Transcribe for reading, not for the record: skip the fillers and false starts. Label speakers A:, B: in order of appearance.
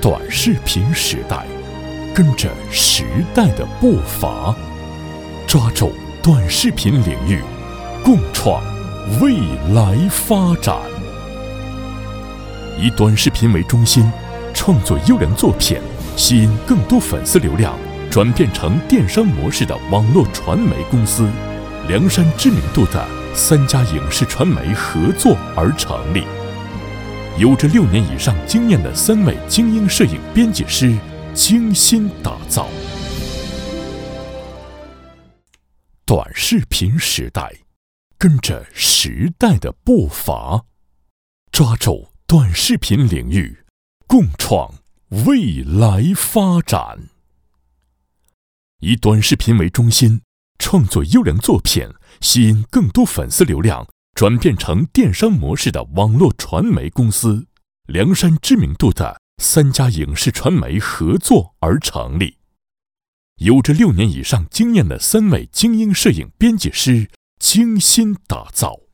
A: 短视频时代，跟着时代的步伐，抓住短视频领域，共创未来发展。以短视频为中心，创作优良作品，吸引更多粉丝流量，转变成电商模式的网络传媒公司，凉山知名度的3家影视传媒合作而成立。有着6年以上经验的3位精英摄影编辑师精心打造。短视频时代，跟着时代的步伐，抓住短视频领域，共创未来发展。以短视频为中心，创作优良作品，吸引更多粉丝流量，转变成电商模式的网络传媒公司，凉山知名度的3家影视传媒合作而成立。有着6年以上经验的3位精英摄影编辑师精心打造。